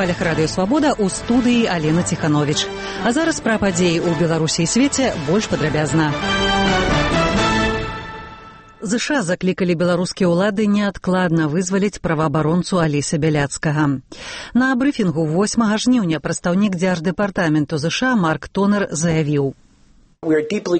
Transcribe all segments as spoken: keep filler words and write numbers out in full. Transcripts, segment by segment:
хвалях радыё «Свабода» ў студыі Алена Ціхановіч. А зараз пра падзеі ў Беларусі і свеце больш падрабязна. ЗША заклікалі беларускія ўлады неадкладна вызваліць праваабаронцу Алеся Бяляцкага. На брыфінгу восьмага жніўня прадстаўнік дзярждэпартаменту ЗША Марк Тонер заявіў: Мы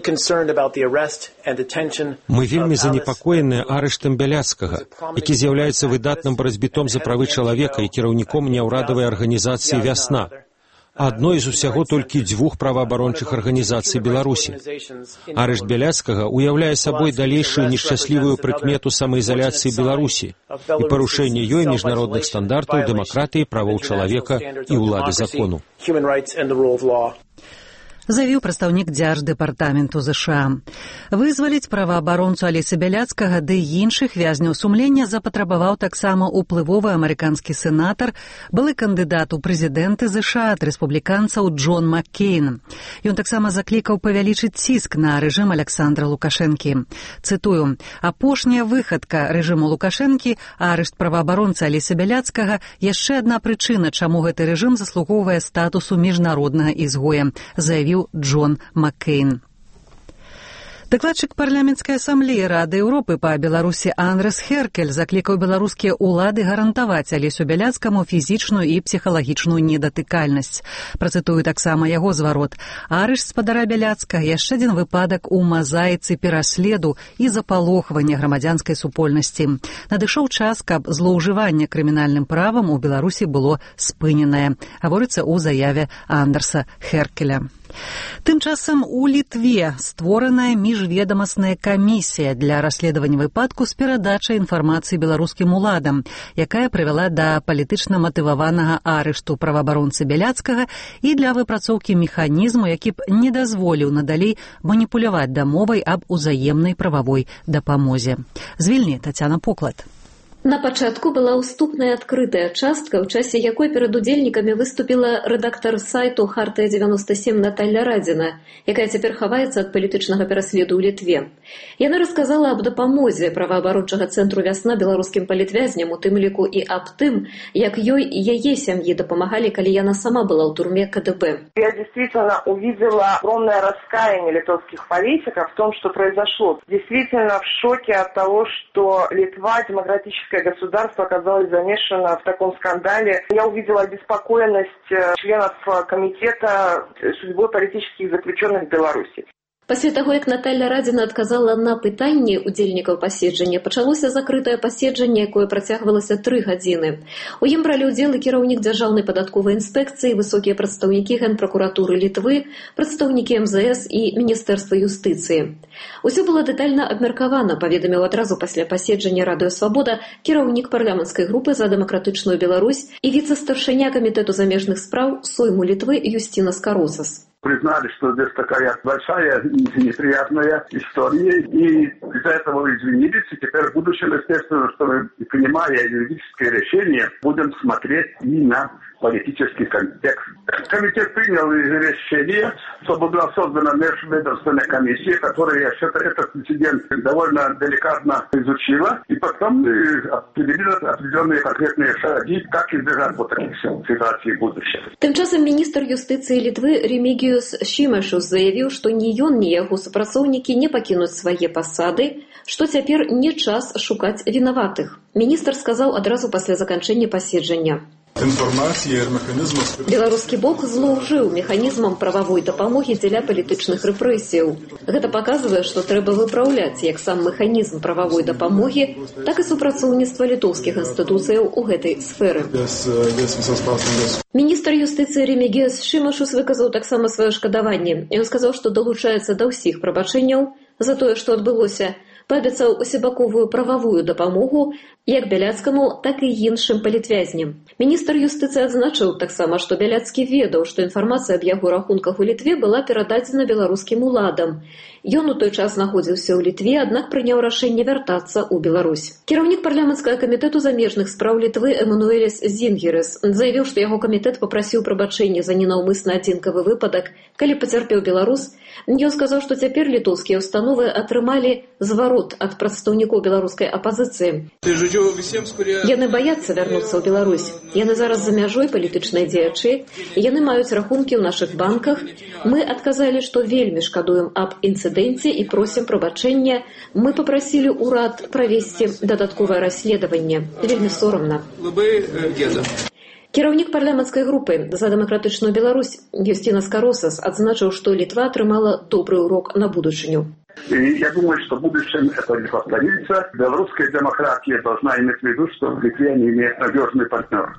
вельмі занепакоеныя арыштам Бяляцкага, які з'яўляецца выдатным барацьбітом за правы чалавека і кіраўніком няўрадавай арганізацыі «Вясна», адной з усяго толькі дзвюх праваабарончых арганізацый Беларусі. Арышт Бяляцкага ўяўляе сабой далейшую нешчаслівую прыкмету самаізаляцыі Беларусі і парушэнне ёй міжнародных стандартаў дэмакратыі, правоў чалавека і ўлады закону. Заявіў прадстаўнік дзярждэпартаменту ЗША. Вызваліць праваабаронцу Алеся Бяляцкага ды іншых вязняў сумлення запатрабаваў таксама ўплывовы амерыканскі сенатар, былы кандыдат у прэзідэнты ЗША ад рэспубліканцаў Джон Маккейн. Ён таксама заклікаў павялічыць ціск на рэжым Аляксандра Лукашэнкі. Цытую: «Апошняя выхадка рэжыму Лукашэнкі, арышт праваабаронцы Алеся Бяляцкага, яшчэ адна прычына, чаму гэты рэжым заслугоўвае статусу міжнароднага ізгоя», заявіў Джон Маккейн. Дакладчык парламенцкай асамблеі Рады Еўропы па Беларусі Андрес Херкель заклікаў беларускія ўлады гарантаваць Алесю Бяляцкаму фізічную і псіхалагічную недатыкальнасць. Працытую таксама яго зварот: «Арышт спадара Бяляцкага яшчэ адзін выпадак у мазаіцы пераследу і запалохвання грамадзянскай супольнасці. Надышоў час, каб злоўжыванне крымінальным правам у Беларусі было спыненае», гаворыцца ў заяве Андерса Херкеля. Тым часам у Літве створаная міжведамасная камісія для расследавання выпадку з перадачай інфармацыі беларускім уладам, якая прывяла да палітычна матываванага арышту праваабаронцы Бяляцкага і для выпрацоўкі механізму, які б не дазволіў надалей маніпуляваць дамовай аб узаемнай прававой дапамозе. З Вільні Тацяна Поклад. На пачатку была ўступная адкрытая частка, у часе якой перад удзельнікамі выступіла рэдактар сайту «Хартыя дзевяноста сем» Наталля Радзіна, якая цяпер хаваецца ад палітычнага пераследу ў Літве. Яна расказала аб дапамозе праваабарончага цэнтру «Вясна» беларускім палітвязням, у тым ліку і аб тым, як ёй і яе сям'і дапамагалі, калі яна сама была ў турме КДБ. Я действительно увидела огромное раскаяние литовских политиков в том, что произошло. Действительно в шоке от того, что Литва, демократическая государство, оказалось замешано в таком скандале. Я увидела обеспокоенность членов комитета судьбой политических заключенных в Беларуси. Пасля таго, як Наталля Радзіна адказала на пытанні удзельнікаў паседжання, пачалося закрытае паседжанне, якое працягвалася тры гадзіны. У ім бралі ўдзел і кіраўнік дзяржаўнай падатковай інспекцыі, высокія прадстаўнікі Генпракуратуры Літвы, прадстаўнікі эм зэ эс і Міністэрства юстыцыі. Усё было дэтальна абмеркавана, паведаміў адразу пасля паседжання радыё «Свабода» кіраўнік парламенцкай групы за дэмакратычную Беларусь і віцэ-старшыня камітэту замежных спраў Сойму Літвы Юстина Скарусас. Признали, что здесь такая большая неприятная история, и из-за этого извинились, и теперь в будущем, естественно, что мы, принимая юридическое решение, будем смотреть и на политический контекст. Комитет принял решение, чтобы была создана межведомственная комиссия, которая этот инцидент довольно деликатно изучила, и потом определила определенные конкретные шаги, как избежать вот таких ситуаций в будущем. Тым часам міністр юстыцыі Літвы Ремігіюс Шімашус заявіў, што ні ён, ні яго супрацоўнікі не пакінуць свае пасады, што цяпер не час шукаць вінаватых. Міністр сказаў адразу пасля заканчэння паседжання: «Беларускі бок злоўжыў механізмам прававой дапамогі дзеля палітычных рэпрэсіяў. Гэта паказвае, што трэба выпраўляць як сам механізм прававой дапамогі, так і супрацоўніцтва літоўскіх інстытуцыяў у гэтай сферы». Міністр юстыцыі Ремігіюс Шімашус выказаў таксама сваё шкадаванне. Ён сказаў, што далучаецца да ўсіх прабачэнняў за тое, што адбылося, паабяцаў усебаковую прававую дапамогу як Бяляцкаму, так і іншым палітвязням. Міністр юстыцыі адзначыў таксама, што Бяляцкі ведаў, што інфармацыя аб яго рахунках у Літве была перададзена беларускім уладам. Ён у той час знаходзіўся ў Літве, аднак прыняў рашэнне вяртацца ў Беларусь. Кіраўнік парламенцкага камітэту замежных спраў Літвы Эмануэліс Зінгерес заявіў, што яго камітэт папрасіў прабачэння за ненаўмысны адзінкавы выпадак, калі пацярпеў беларус. Ён сказаў, што цяпер літоўскія ўстановы атрымалі зварот ад прадстаўнікоў беларускай апазіцыі. Яны баяцца вярнуцца ў Беларусь. Яны зараз за мяжой палітычнай дзеячы, яны маюць рахункі ў нашых банках. Мы адказалі, што вельмі шкадуем аб інцыдэнце і просім прабачэння. Мы папрасілі ўрад правесці дадатковае расследаванне. Вельмі сорамна. Кіраўнік парламенцкай групы «За дэмакратычную Беларусь» Юстина Скоросас адзначыў, што Литва атрымала добрый урок на будучыню. И я думаю, что в будущем это не повторится. Белорусская демократия должна иметь в виду, что в Литве не имеет надежный партнер.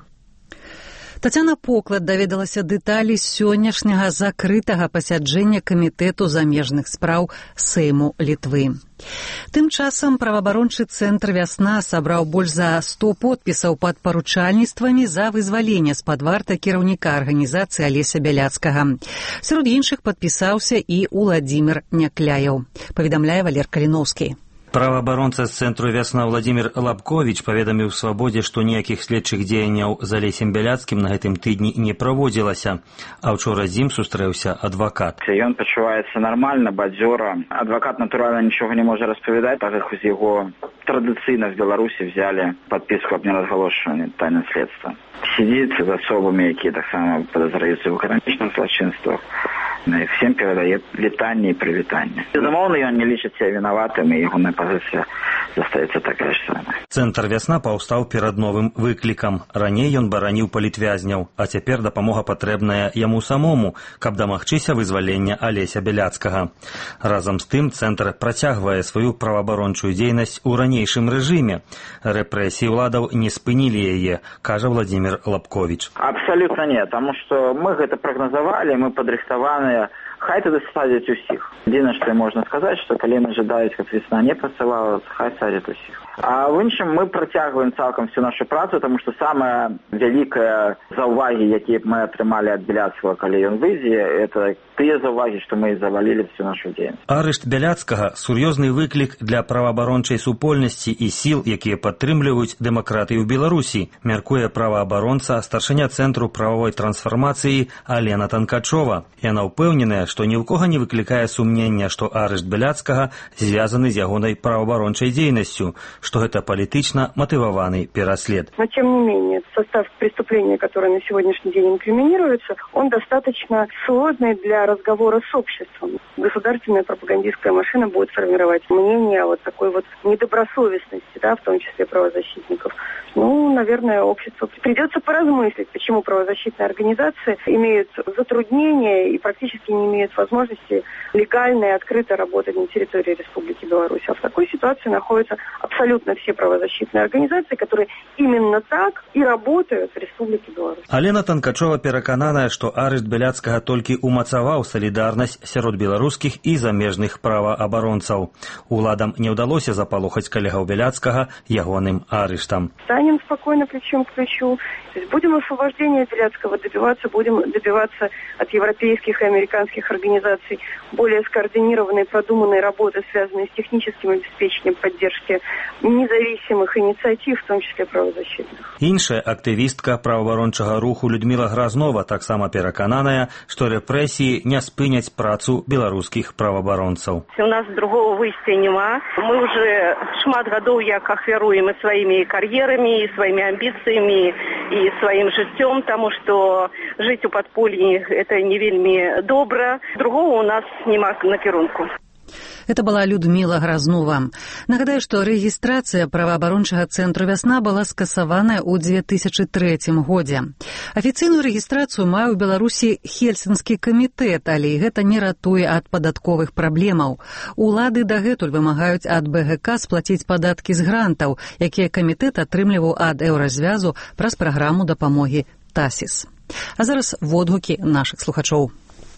Тацяна Поклад даведалася дэталі сённяшняга закрытага пасяджэння камітэту замежных спраў Сейму Літвы. Тым часам праваабарончы цэнтр «Вясна» сабраў больш за сто подпісаў пад паручальніцтвамі за вызваленне з-пад варты кіраўніка арганізацыі Алеся Бяляцкага. Сярод іншых падпісаўся і Уладзімір Някляеў, паведамляе Валер Каліноўскі. Праваабаронца з цэнтру «Вясна» Владимир Лабкович паведаміў «Свабодзе», што ніякіх следчых дзеянняў з Алесем Бяляцкім на гэтым тыдні не праводзілася, а ўчора з ім сустрэўся адвакат. Ён пачуваецца нармальна, бадзёра. Адвакат, натуральна, нічога не можа распавядаць, так як з яго традыцыйна в Беларусі взяли подписку об неразгалошванні тайны следства. Сидзіць з асобамі, якія таксама падазраюцца ў эканамічных злачынствах. Всем передает вітанне и привітанне. Безумоўна, ён не лічыць себя вінаватым, і ягоная пазіцыя застаецца такая ж самая. Цэнтр «Вясна» паўстаў перад новым выклікам. Раней ён бараніў палітвязняў, а цяпер дапамога патрэбная яму самому, каб дамагчыся вызвалення Алеся Бяляцкага. Разам з тым цэнтр працягвае сваю праваабарончую дзейнасць у ранейшым рэжыме. Рэпрэсіі ўладаў не спынілі яе, кажа Владимир Лабкович. Абсолютно нет, таму што мы гэта прагназавалі, мы падрыхтаваныя. Хай тады садзяць усіх. Адзінае, што можна сказаць, што калі яны жадаюць, каб «Вясна» не працавала, хай садзяць усіх. А в іншым мы працягваем цалкам всю нашу працу, таму што самая вялікая заўвагі, якія мы атрымалі ад Бяляцкага, калі ён выйдзе, это тыя заўвагі, што мы завалілі всю нашу дзейнасць. Арышт Бяляцкага – сур'ёзны выклік для праваабарончай супольнасці і сіл, якія падтрымліваюць дэмакратыю ў Беларусі, мяркуе праваабаронца, старшыня Цэнтру прававой трансфармацыі Алена Танкачова. Яна ўпэўненая, што ні ў кога не выклікае сумнення, што арышт Бяляцкага звязаны з ягонай праваабарончай дзейнасцю, что это политично мотивированный переслед. Но тем не менее, состав преступления, который на сегодняшний день инкриминируется, он достаточно сложный для разговора с обществом. Государственная пропагандистская машина будет формировать мнение о вот такой вот недобросовестности, да, в том числе правозащитников. Ну, наверное, обществу придется поразмыслить, почему правозащитные организации имеют затруднения и практически не имеют возможности легально и открыто работать на территории Республики Беларусь. А в такой ситуации находятся абсолютно все правозащитные организации, которые именно так и работают в Республике Беларусь. Алена Танкачова перакананая, што арышт Бяляцкага толькі умацаваў салідарнасць сярод беларускіх і замежных праваабаронцаў. Уладам не ўдалося запалохаць калегаў Бяляцкага ягоным арыштам. Станем спокойно плечом к плечу. То есть будем освобождения Бяляцкага добиваться, будем добиваться от европейских и американских организаций более скоординированной, продуманной работы, связанной с техническим обеспечением поддержки независимых инициатив, в том числе правозащитных. Іншая актывістка праваабарончага руху Людмила Гразнова таксама перакананая, што рэпрэсіі не спыняць працу беларускіх праваабаронцаў. У нас другого выйсця няма. Мы уже шмат гадоў як ахвяруем і сваімі кар'ерамі, і сваімі амбіцыямі, і сваім жыццём, таму што жыць у падполлі это не вельмі добра. Другого у нас няма накірунку. Это была Людмила Гразнова. Нагадаю, што рэгістрацыя праваабарончага цэнтру «Вясна» была скасаваная ў две тысячы трэцім годзе. Афіцыйную рэгістрацыю мае ў Беларусі Хельсінскі камітэт, але гэта не ратуе ад падатковых праблемаў. Улады дагэтуль вымагаюць ад бэ гэ ка сплаціць падаткі з грантаў, якія камітэт атрымліваў ад Еўразвязу праз праграму дапамогі ТАСІС. А зараз водгукі нашых слухачоў.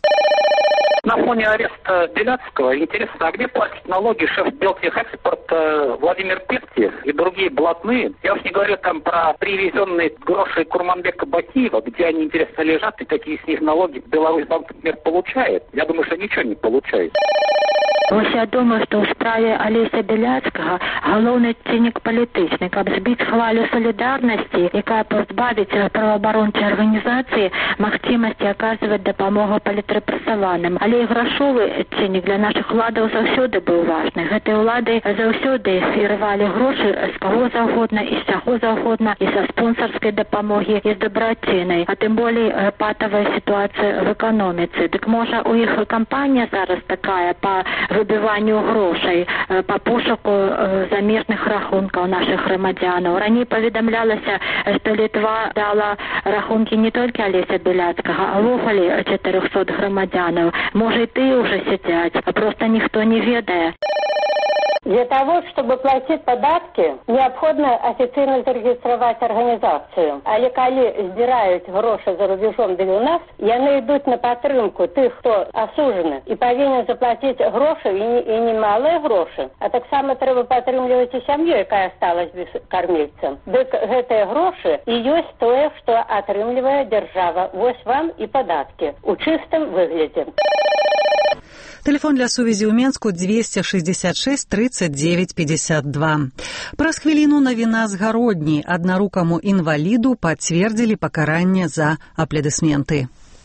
На фоне ареста Беляцкого интересно, а где платит налоги шеф Белтехэкспорта Владимир Пептиев и другие блатные? Я уж не говорю там про привезенные гроши Курманбека Бакиева, где они, интересно, лежат и какие с них налоги Беларусьбанк, например, получает. Я думаю, что ничего не получает. Вось я думаю, што ў справе Алеся Бяляцкага галоўны ціннік палітычны, каб збіць хвалю салідарнасці, якая пазбавіць праваабарончай арганізацыі магчымасці аказваць дапамогу палітрэпрэсаваным. Але і грашовы ціннік для нашых уладаў заўсёды быў важны. Гэтыя ўлады заўсёды ірвалі грошы з каго заўгодна і з чаго заўгодна, і са спонсарскай дапамогі, і з дабрачынай, а тым болей патавая сітуацыя в эканоміцы. Дык можа у іх кампанія зараз такая па выбіванню грошай, па пошуку замежных рахункаў нашых грамадзянаў. Раней паведамлялася, што Літва дала рахункі не толькі Алеся Бяляцкага, а ўвогуле чатырохсот грамадзянаў. Можа, і тыя ўжо сядзяць, а проста ніхто не ведае. Для того, чтобы платить податки, необходимо официально зарегистрировать организацию. Але коли збирають гроші за рубежом для у нас, яны йдуть на підтримку тих, хто осуждений і повинен заплатити гроші, і не, і не малі гроші, а так само треба підтримувати і сім'ю, яка осталась без кормильця. Дик гэтыя гроші і ёсць тое, што атрымлівае держава. Вось вам і податки у чистым выглядзе. Телефон для сувязі ў Менску двести шестьдесят шесть тридцать девять пятьдесят два. Праз хвіліну навіна з Гародні. Аднарукаму інваліду пацвердзілі пакаранне за аплодысменты.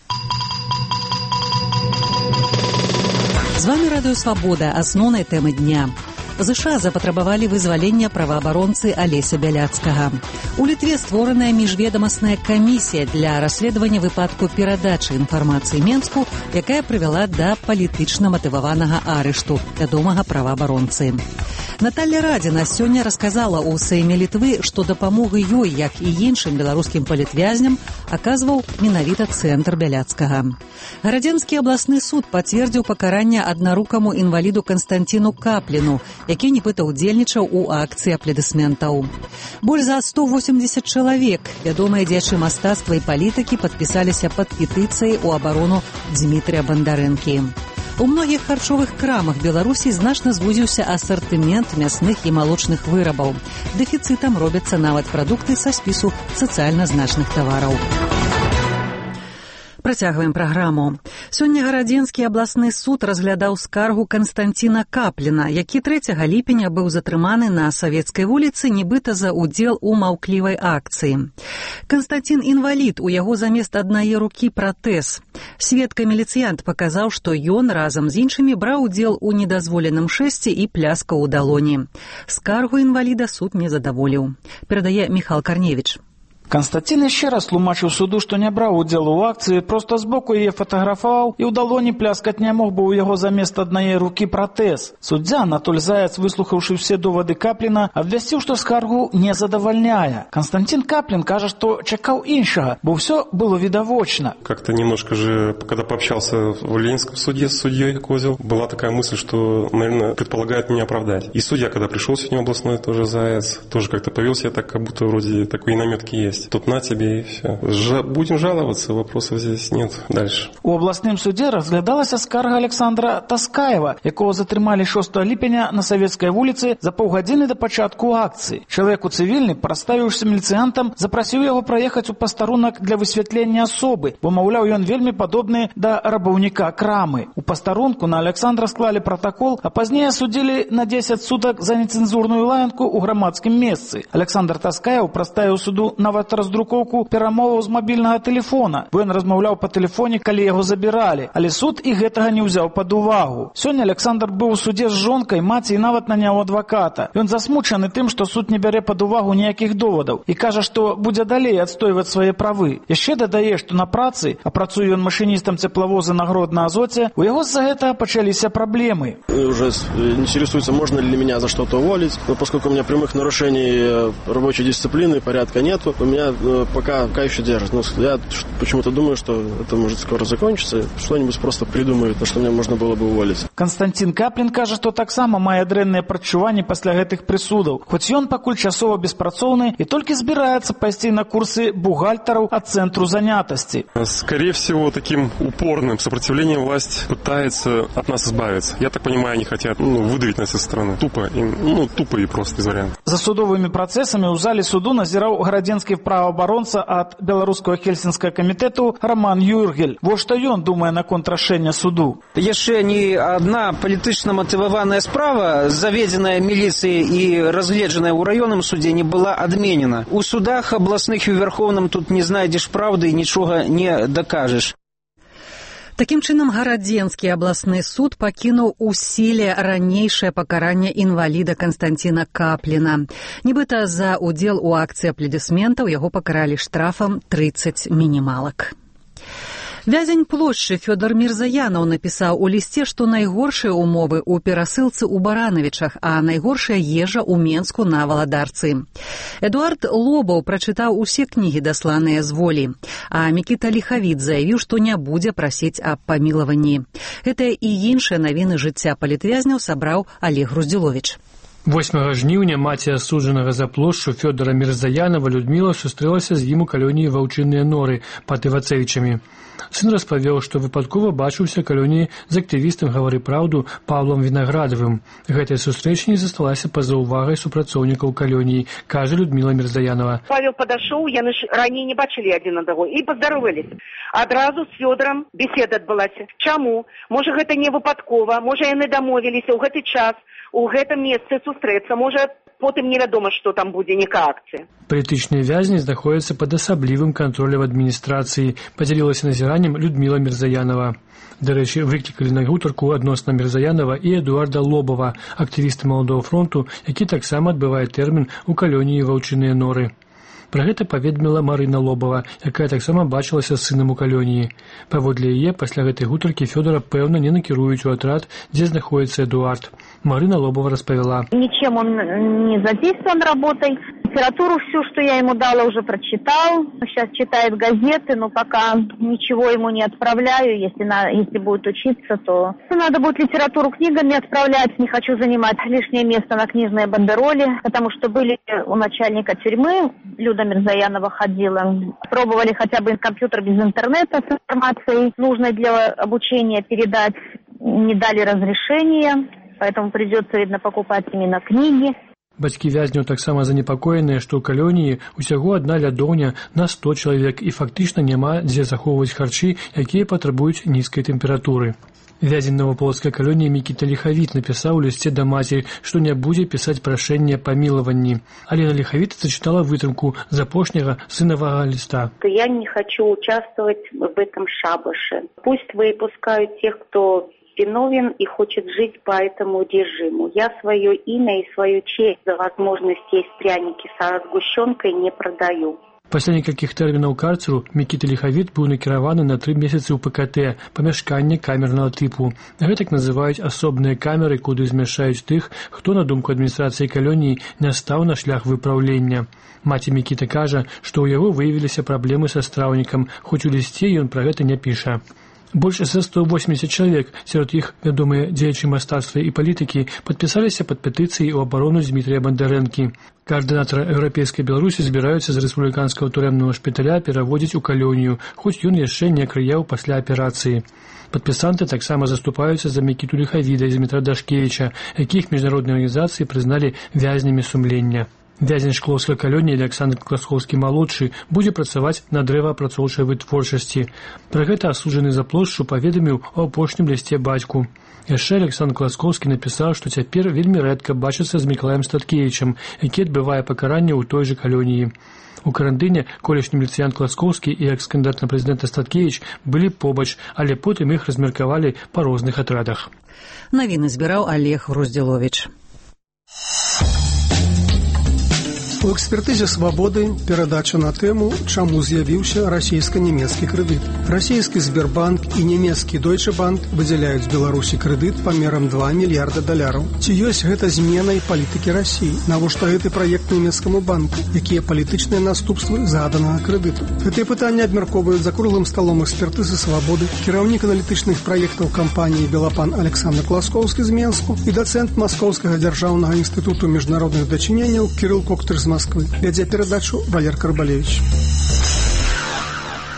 З вами Радыё Свабода. Асноўнай тэмы дня. ЗША запатрабавалі вызвалення праваабаронцы Алеся Бяляцкага. У Літве створаная міжведамасная камісія для расследавання выпадку перадачы інфармацыі Менску, якая прывяла да палітычна матываванага арышту вядомага праваабаронцы. Наталья Радзіна сёння расказала ў Сейме Літвы, што дапамогу ёй, як і іншым беларускім палітвязням, аказваў менавіта цэнтр Бяляцкага. Гарадзенскі абласны суд пацвердзіў пакаранне аднарукаму інваліду Канстанціну Капліну, які нібыта ўдзельнічаў у акцыі аплодысментаў. Боль за сто восемьдесят чалавек, вядомыя дзеячы мастацтва і палітыкі, падпісаліся пад петыцыяй у абарону Дзмітрыя Бандарэнкі. У многіх харчовых крамах Беларусі значна звузіўся асартымент мясных і малочных вырабаў. Дэфіцытам робяцца нават прадукты са спісу сацыяльна значных тавараў. Працягваем праграму. Сёння Гарадзенскі абласны суд разглядаў скаргу Канстанціна Капліна, які трэцяга ліпеня быў затрыманы на Савецкай вуліцы нібыта за ўдзел у маўклівай акцыі. Канстанцін інвалід, у яго замест аднае рукі пратэз. Сведка-міліцыянт паказаў, што ён разам з іншымі браў удзел у недазволеным шэсце і пляскаў у далоні. Скаргу інваліда суд не задаволіў. Перадае Міхал Карневіч. Константин еще раз тлумачыў суду, што не браў удзелу ў акцыі, проста збоку яе фатаграфаваў і ў далоні пляскаць не мог, бо ў яго замест аднае рукі пратэз. Суддзя Анатоль Заяц, выслухаўшы все доводы Капліна, абвясціў, што скаргу не задавальняе. Константин Каплин кажа, што чакаў іншага, бо ўсё было відавочна. Как-то немножко же, когда пообщался в Ленинском суде с судьей Козел, была такая мысль, что, наверное, предполагает меня оправдать. И судья, когда пришел сегодня областной, тоже Заяц, тоже как-то повел себя так, как будто вроде такой наметки есть. Тут на тебе и все. Жа- будем жаловаться, вопросов здесь нет. Дальше. У областным суде разглядалася скарга Александра Таскаева, якого затрымалі шостага ліпеня на Савецкай вуліцы за паўгадзіны да пачатку акцыі. Чалавек у цывільны, праставіўшы міліцыянтам, запрасіў яго праехаць у пастарунак для высвятлення асобы, бо, маўляў, ён вельмі падобны да рабаўніка крамы. У пастарунку на Александра склалі протакол, а пазней асудзілі на дзесяць сутак за нецэнзурную лаянку ў грамадскім месцы. Александр Таскаев праставіў суду нават раздрукоўку перамоваў з мабільнага тэлефона, бо ён размаўляў па тэлефоне, калі яго забіралі, але суд і гэтага не ўзяў пад увагу. Сёння Александр быў у судзе з жонкай, маці і нават наняў адваката. Ён засмучаны тым, што суд не бярэ пад увагу ніякіх довадаў і кажа, што будзе далей адстойваць свае правы. Яшчэ дадае, што на працы, а працуе ён машыністам цеплавоза на Гродно-Азоце, у яго з-за гэтага пачаліся праблемы. Уже интересуется, можно ли меня за что-то уволить, но поскольку у меня прямых нарушений рабочей дисциплины, порядка нету, у меня пока, пока еще держит. Но я почему-то думаю, что это может скоро закончиться, что-нибудь просто придумают, на что мне можно было бы уволить. Константин Каплин кажа, што таксама мае дрэнныя прачуванні пасля гэтых прысудаў. Хоць ён пакуль часова беспрацоўны і толькі збіраецца пайсці на курсы бухгалтараў ад цэнтру занятасці. Скорее всего, таким упорным сопротивлением власть пытается от нас избавиться. Я так понимаю, они хотят ну, выдавить нас из страны. Тупо, и, ну, тупо и просто, без вариантов. За судовымі працэсамі ў зале суду назіраў гарадзенскі праваабаронца ад беларускага хельсінскага камітэту Роман Юргель. Во што ён думае наконт рашэння суду. Яшчэ не адна палітычна матываваная справа, заведзеная міліцыяй і разгледжаная ў раённым судзе, не была адменена. У судах абласных і вярхоўным тут не знайдзеш праўды і нічога не дакажаш. Такім чынам, Гарадзенскі абласны суд пакінуў у сіле ранейшае пакаранне інваліда Канстанціна Капліна. Нібыта за ўдзел у акцыі апладысментаў яго пакаралі штрафам трыццаць мінімалак. Вязень плошчы Фёдор Мірзаянаў напісаў у лісце, што найгоршыя ўмовы ў перасылцы ў Баранавічах, а найгоршая ежа ў Менску на Валадарцы. Эдуард Лобаў прачытаў усе кнігі, дасланыя з волі, а Мікіта Ліхавіт заявіў, што не будзе прасіць аб памілаванні. Гэтыя і іншыя навіны жыцця палітвязняў сабраў Олег Груздзіловіч. восьмага жніўня маці асуджанага за плошчу Фёдора Мірзаянава Людміла сустрэлася з ім у калоніі Ваўчыныя норы пад Івацевічамі. Сын распавёў, што выпадкова бачыўся калоніі з актывістам «Гавары праўду» Павлом Вінаградавым. Гэтая сустрэча не засталася па-за ўвагай супрацоўнікаў калоніі, кажа Людміла Мірзаянова. Павел падашоў, яны ж раней не бачылі адзін аднаго і паздароваліся. Адразу з Фёдорам беседа адбылася. Чаму? Можа, гэта не выпадкова, можа, яны дамовіліся ў гэты час, у гэтым месцы сустрэцца, можа, потым невядома, што там будзе, нейкая акцыя. Палітычныя вязні знаходзяцца пад асаблівым кантролем адміністрацыі, падзялілася назіраннем Людміла Мірзаянова. Дарэчы, выклікалі на гутарку адносна Мірзаянова і Эдуарда Лобава, актывіста Маладога фронту, які таксама адбывае тэрмін у калоніі Ваўчыныя норы. Пра гэта паведаміла Марына Лобава, якая таксама бачылася з сынам у калоніі. Паводле яе, пасля гэтай гутаркі Фёдора, пэўна, не накіруюць у атрад, дзе знаходіцца Эдуард. Марына Лобова распавяла. Ничем он не задействован работой. Литературу всю, что я ему дала, уже прочитал. Сейчас читает газеты, но пока ничего ему не отправляю. Если, на, если будет учиться, то надо будет литературу книгами отправлять. Не хочу занимать лишнее место на книжной бандероле, потому что были у начальника тюрьмы, Люда Мирзаянова ходила. Пробовали хотя бы компьютер без интернета с информацией, нужной для обучения, передать. Не дали разрешения, поэтому придется, видно, покупать именно книги. Бацькі вязняў таксама занепакоеныя, што ў калоніі ўсяго адна лядоўня на сто чалавек і фактычна няма дзе захоўваць харчы, якія патрабуюць нізкай тэмпературы. Вязень наваполацкай калоніі Мікіта Ліхавіт напісаў у лісце да маці, што не будзе пісаць прашэнне памілаванні. Алена Ліхавіт зачытала вытрымку з апошняга сынавага ліста. Я не хочу участвовать в этом шабаше. Пусть выпускают тех, кто виновен и хочет жить по этому режиму. Я свое имя и свою честь за возможность есть пряники со сгущенкой не продаю. Пасля некалькіх тэрмінаў карцеру Мікіта Ліхавіт быў накіраваны на тры месяцы ў ПКТ, памяшканне камернага тыпу. Гэтак называюць асобныя камеры, куды змяшаюць тых, хто, на думку адміністрацыі калоніі, не стаў на шлях выпраўлення. Маці Мікіта кажа, што ў яго выявіліся праблемы са страўнікам, хоць у лісце ён пра гэта не піша. Больш за сто восемьдесят чалавек, сярод іх вядомыя дзеячы мастацтва і палітыкі, падпісаліся пад петыцыяй у абарону Дмітрыя Бандарэнкі. Каардынатара еўрапейскай Беларусі збіраюцца з рэспубліканскага турэмнага шпіталя пераводзіць у калонію, хоць ён яшчэ не крыяў пасля аперацыі. Падпісанты таксама заступаюцца за Мікіту Ліхавіда і Змітра Дашкевіча, якіх міжнародныя арганізацыі прызналі вязнямі сумлення. Вязень шклоўскай калоніі Александр Класковскі-малодшы будзе працаваць на дрэваапрацоўчай вытворчасці. Пра гэта асуджаны за плошчу паведаміў у апошнім лісце бацьку. Яшчэ Александр Класковскі напісаў, што цяпер вельмі рэдка бачыцца з Мікалаем Статкевічам, які адбывае пакаранне ў той жа калоніі. У карантыне колішні міліцыянт Класковскі і экс-кандыдат на прэзідэнта Статкевіч былі побач, але потым іх размеркавалі па розных атрадах. Навіны збіраў Олег Груздзіловіч. У экспертызе «Свабоды» перадача на тэму, чаму з'явіўся расійска-нямецкі крэдыт. Расійскі Сбербанк і нямецкі Deutsche Bank выдзяляюць Беларусі крэдыт памерам два мільярда даляраў. Ці ёсць гэта зменай палітыкі Расіі? Навошта гэты праект нямецкаму банку? Якія палітычныя наступствы заданага крэдыту? Гэтыя пытанні абмяркоўваюць за круглым сталом экспертызы «Свабоды», кіраўнік аналітычных праектаў кампаніі «Белапан» Александр Класковскі з Менску і дацэнт Маскоўскага дзяржаўнага інстытуту міжнародных дачыненняў Кірыл Коктыр з Москвы. Вядзе перадачу Валер Карбалевич.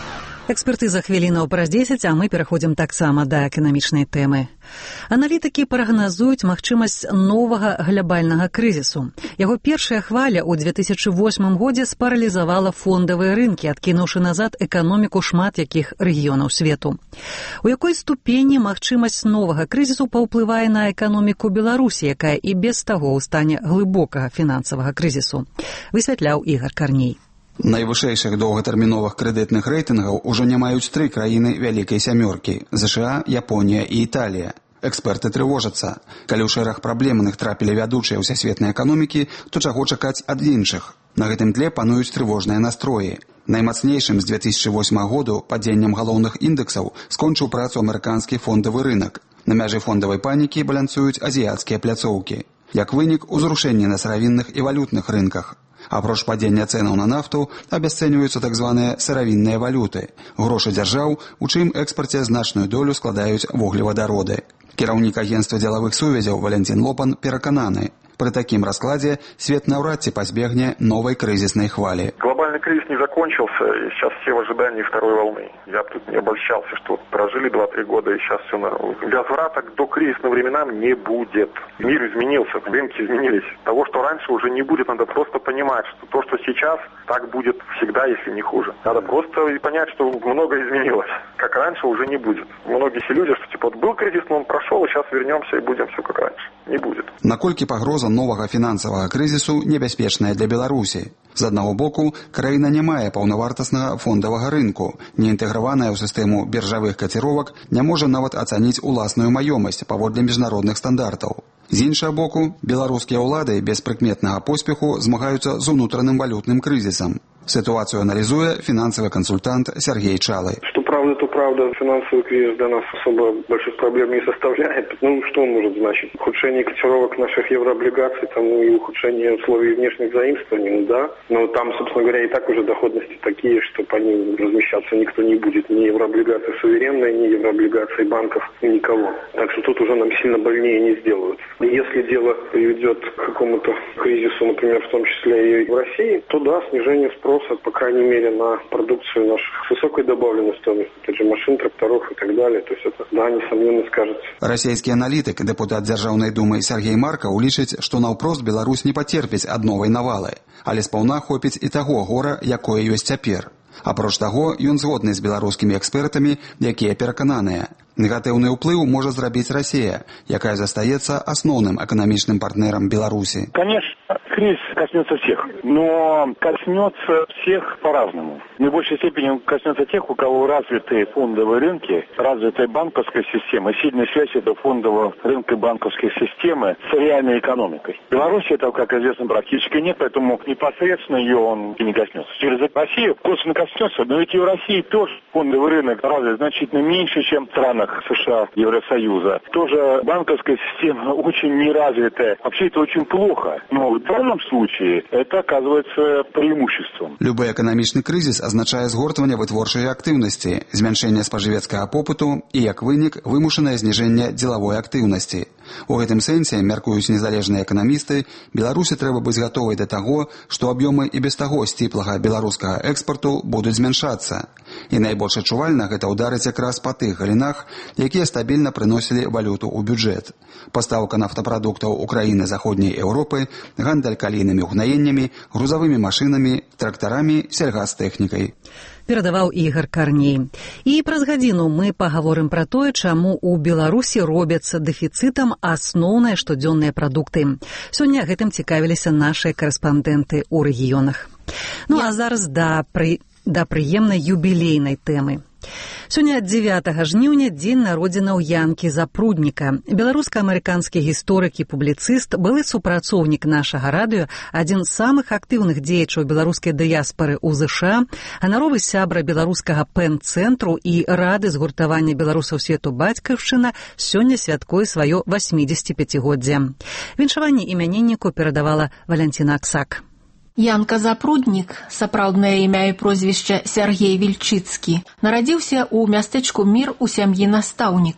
Экспертыза хвілінаў праз дзесяць, а мы пераходзім таксама да эканамічнай тэмы. Аналітыкі прагназуюць магчымасць новага глобальнага крызісу. Яго першая хваля ў две тысячы восьмым годзе спаралізавала фондавыя рынкі, адкінуўшы назад эканоміку шмат якіх рэгіёнаў свету. У якой ступені магчымасць новага крызісу паўплывае на эканоміку Беларусі, якая і без таго ў стане глыбокага фінансавага крызісу, высвятляў Ігар Карней. Найвышэйшых доўгатэрміновых крэдытных рэйтынгаў ужо не маюць тры краіны вялікай сямёркі – ЗША, Японія і Італія. Эксперты трывожацца. Калі ў шэраг праблемных трапілі вядучыя ўсесветнай эканомікі, то чаго чакаць ад іншых? На гэтым тле пануюць трывожныя настроі. Наймацнейшым з две тысячы восьмага году падзеннем галоўных індэксаў скончыў працу амерыканскі фондавы рынак. На мяжы фондавай панікі балянсуюць азіяцкія пляцоўкі. Як вынік, узрушэнне на сыравінных і валютных рынках. Апроч падзення цэнаў на нафту, абясцэньваюцца так званыя сыравінныя валюты. Грошы дзяржаў, у чым экспарце значную долю складаюць вуглевадароды. Кіраўнік агенства дзелавых сувязяў Валентин Лопан перакананы. При таким раскладе свет навряд чи позбегне новой кризисной хвали. Глобальный кризис не закончился, и сейчас все в ожидании второй волны. Я тут не обольщался, что прожили два-три года, и сейчас все на... Возврата к докризисным временам не будет. Мир изменился, рынки изменились. Того, что раньше, уже не будет. Надо просто понимать, что то, что сейчас, так будет всегда, если не хуже. Надо просто понять, что многое изменилось. Как раньше, уже не будет. Многие все люди, что типа вот был кризис, но он прошел, и сейчас вернемся и будем все как раньше. Не будет. Наколькі пагроза новага фінансавага крызісу небяспечная для Беларусі. З аднаго боку, краіна не мае паўнавартаснага фондавага рынку, не інтэграваная ў сістэму біржавых каціровак, не можа нават ацаніць уласную маёмасць паводле міжнародных стандартаў. З іншага боку, беларускія ўлады без прыкметнага поспеху змагаюцца з унутраным валютным крызісам. Ситуацию анализуя финансовый консультант Сергей Чалы. Что правда, то правда. Финансовый кризис для нас особо больших проблем не составляет. Ну, что он может значить? Ухудшение котировок наших еврооблигаций, там, ну, и ухудшение условий внешних заимствований, ну да. Но там, собственно говоря, и так уже доходности такие, что по ним размещаться никто не будет. Ни еврооблигации суверенные, ни еврооблигации банков, никого. Так что тут уже нам сильно больнее не сделают. Если дело приведет к какому-то кризису, например, в том числе и в России, то да, снижение спроса, по крайней мере, на продукцию наших с высокой добавленной стоимостью, опять же, машин, тракторов и так далее. То есть это, да, несомненно, скажется. Расійскі аналітык, дэпутат Дзяржаўнай думы Сергей Маркаў лічыць, што наўпрост Беларусь не пацерпіць ад новай навалы, але спаўна хопіць і таго гора, якое ёсць цяпер. Апроч таго, ён згодны з беларускімі экспертамі, якія перакананыя. Негатыўны ўплыў можа зрабіць Россия, якая застаецца асноўным эканамічным партнерам Беларусі. Конечно, кризис коснется всех, но коснется всех по-разному. В наибольшей степени он коснется тех, у кого развитые фондовые рынки, развитая банковская система, сильная связь этого фондового рынка и банковской системы с реальной экономикой. В Беларуси этого, как известно, практически нет, поэтому непосредственно ее он и не коснется. Через Россию косвенно коснется, но ведь и в России тоже фондовый рынок развит значительно меньше, чем в странах США, Евросоюза. Тоже банковская система очень неразвитая. Вообще это очень плохо. Но в данном случае это оказывается преимуществом. Любой эканамічны крызіс азначае згортванне вытворчай актыўнасці, змяншэнне спажывецкага попыту і, як вынік, вымушанае зніжэнне дзелавой актыўнасці. У гэтым сэнсе, мяркуюць незалежныя эканамісты, Беларусі трэба быць гатовай да таго, што аб'ёмы і без таго сціплага беларускага экспарту будуць змяншацца. І найбольш адчувальна гэта ўдарыць якраз па тых галінах, якія стабільна прыносілі валюту ў бюджэт. Пастаўка нафтапрадуктаў Украіны, заходняй Еўропы, гандаль калійнымі ўгнаеннямі, грузавымі машынамі, трактарамі, сельгастэхнікай. Перадаваў Ігар Карней. І праз гадзіну мы пагаворым пра тое, чаму ў Беларусі робяцца дэфіцытам асноўныя штодзённыя прадукты. Сёння гэтым цікавіліся нашыя карэспандэнты ў рэгіёнах. Ну а зараз да, пры... да прыемнай юбілейнай тэмы. Сёння дзевятага жніўня дзень народзінаў Янкі Запрудніка. Беларуска-амерыканскі гісторык і публіцыст, былы супрацоўнік нашага радыё, адзін з самых актыўных дзеячаў беларускай дыяспары ў ЗША, ганаровы сябра беларускага пэн-цэнтру і рады згуртавання беларусаў свету бацькаўшчына, сёння святкуе сваё васьмідзесяціпяцігоддзе. Віншаванне імянінніку перадавала Валянціна Аксак. Янка Запруднік, сапраўднае імя і прозвішча Сяргей Вільчыцкі, нарадзіўся ў мястэчку Мір у сям'і настаўнікаў.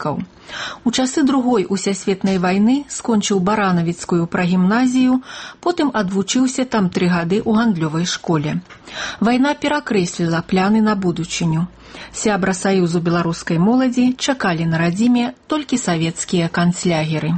У часы другой усесветнай вайны скончыў баранавіцкую прагімназію, потым адвучыўся там тры гады ў гандлёвай школе. Вайна перакрэсліла пляны на будучыню. Сябра Саюзу беларускай моладзі чакалі на радзіме толькі савецкія канцлягеры.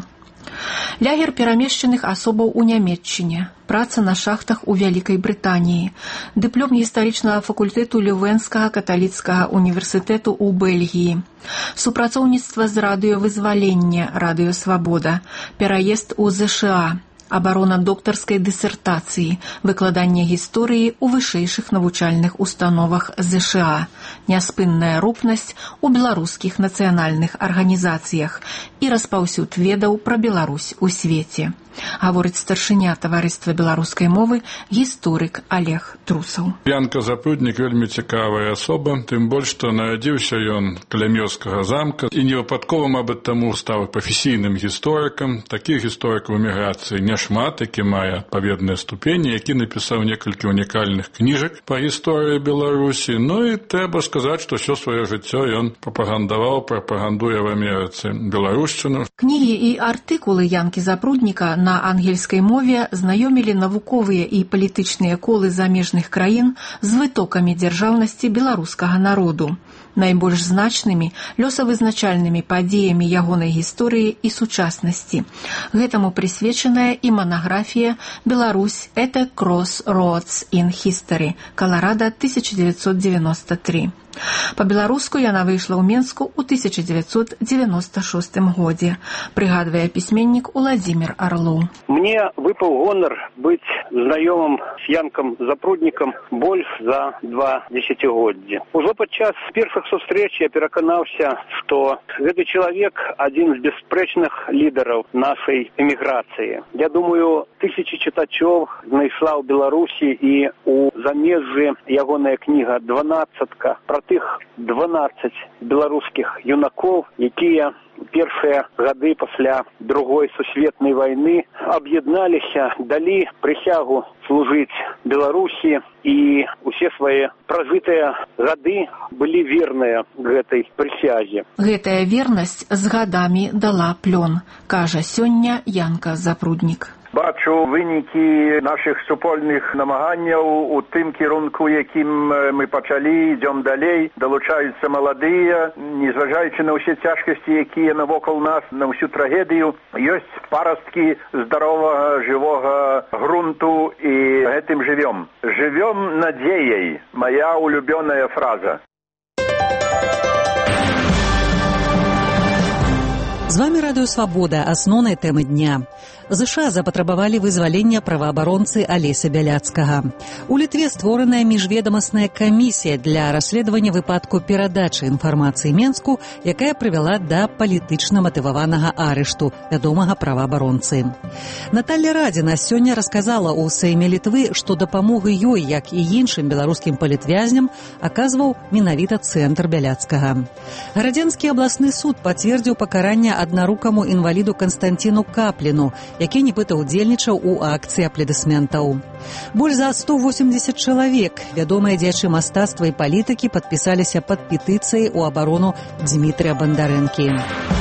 Лягер перамешчаных асобаў у Нямецчыне, праца на шахтах у Вялікай Брытаніі, дыплом гістарычнага факультэту Лювенскага каталіцкага універсітэту ў Бельгіі, супрацоўніцтва з радыёвызвалення «Радыёсвабода», пераезд у ЗША, абарона доктарскай дысертацыі, выкладанне гісторыі ў вышэйшых навучальных установах ЗША, няспынная рупнасць у беларускіх нацыянальных арганізацыях і распаўсюд ведаў пра Беларусь у свеце. Гаворыць старшыня таварыства беларускай мовы гісторык Олег Трусаў. Янка Запруднік вельмі цікавая асоба, тым больш, што нарадзіўся ён каля Мёрскага замка і невыпадкова, мабыць, таму стаў прафесійным гісторыкам. Такіх гісторыкаў эміграцыі няшмат, які мае адпаведныя ступені, які напісаў некалькі унікальных кніжак па гісторыі Беларусі. Ну і трэба сказаць, што ўсё сваё жыццё ён прапагандаваў, прапагандуе в Амерыцы беларушчыну. Кнігі і артыкулы Янкі Запрудніка на ангельскай мове знаёмілі навуковыя і палітычныя колы замежных краін з вытокамі дзяржаўнасці беларускага народу. Найбольш значнымі лёсавызначальнымі падзеямі ягонай гісторыі і сучаснасці. Гэтаму прысвечаная і манаграфія «Беларусь – это Crossroads in History», Каларада, тысяча девятьсот девяносто три. Па-беларуску яна выйшла ў Менску ў тысяча девятьсот девяносто шостым годзе, прыгадвае пісьменнік Уладзімір Арлоў. Мне выпаў гонар быць знаёмым з Янкам Запруднікам больш за два дзесяцігоддзі. Ужо падчас першых сустрэч я пераканаўся, што гэты чалавек адзін з бясспрэчных лідараў нашай эміграцыі. Я думаю, тысячі чытачоў знайшла ў Беларусі і у замежжы ягоная кніга «дванаццатка» пра тых дванаццаць беларускіх юнакоў, якія першыя гады пасля другой сусветнай вайны аб'ядналіся, далі прысягу служыць Беларусі і усе свае пражытыя гады былі верныя гэтай прысязе. Гэтая вернасць з гадамі дала плён, кажа сёння Янка Запруднік. Бачу вынікі нашых супольных намаганняў у тым кірунку, якім мы пачалі, ідём далей, далучаюцца маладыя, незважаючы на ўсе цяжкасці, якія навокал нас, на ўсю трагедыю, ёсць парасткі здаровага жывога грунту і гэтым жывём. Жывём надзеяй, моя улюбёная фраза. З вами Радыё Свабода, асноўнай тэмы дня. ЗША запатрабавалі вызвалення праваабаронцы Алеся Бяляцкага. У Літве створаная міжведамасная камісія для расследавання выпадку перадачы інфармацыі Менску, якая прывяла да палітычна матываванага арышту вядомага праваабаронцы. Наталля Радзіна сёння расказала ў Сейме Літвы, што дапамогу ёй, як і іншым беларускім палітвязням, аказваў менавіта цэнтр Бяляцкага. Гарадзенскі абласны суд пацвердзіў пакаранне аднарукаму інваліду Канстанціну Капліну, які нібыта ўдзельнічаў у акцыі апладысментаў. Больш за сто восемьдесят чалавек, вядомыя дзеячы мастацтва і палітыкі, падпісаліся пад петыцыяй у абарону Дзмітрыя Бандарэнкі.